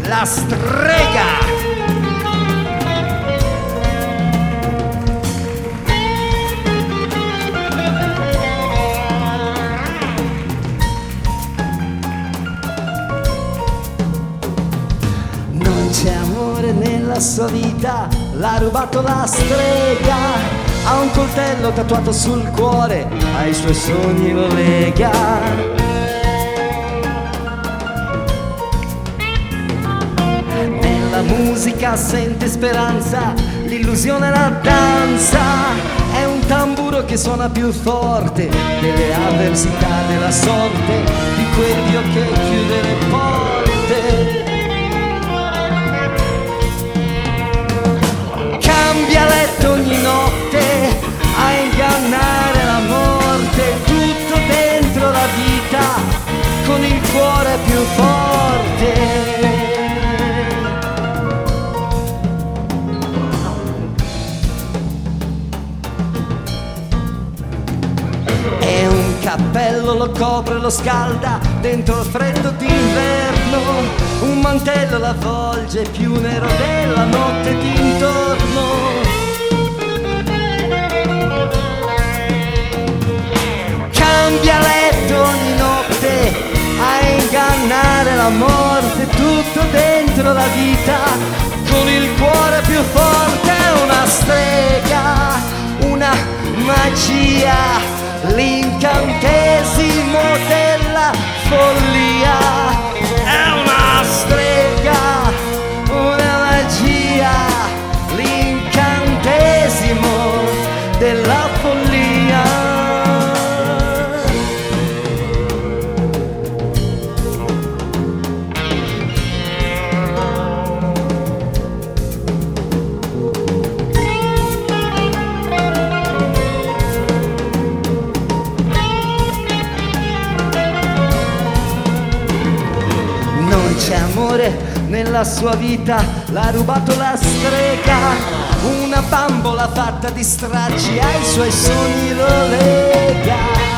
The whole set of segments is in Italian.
la strega. Non c'è amore nella sua vita, l'ha rubato la strega. Ha un coltello tatuato sul cuore, ai suoi sogni lo lega. Nella musica sente speranza, l'illusione la danza. È un tamburo che suona più forte delle avversità della sorte, di quel Dio che chiude le porte. Cambia letto ogni notte a ingannare la morte, tutto dentro la vita con il cuore più forte. E un cappello lo copre, lo scalda dentro il freddo d'inverno, un mantello l'avvolge più nero della notte d'intorno. Cambia letto ogni notte a ingannare la morte, tutto dentro la vita con il cuore più forte. Una strega, una magia, l'incantesimo della follia. È una strega, una magia, l'incantesimo della follia. Non c'è amore nella sua vita, l'ha rubato la strega. Una bambola fatta di stracci ai suoi sogni lo lega.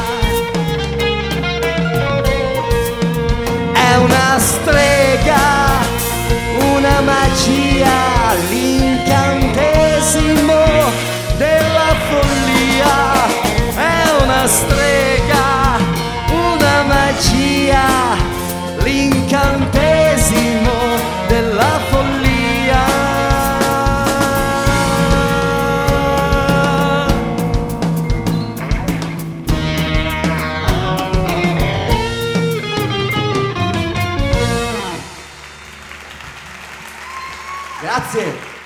È una strega, una magia, l'incantesimo della follia. È una strega, una magia, l'incantesimo della follia. Grazie.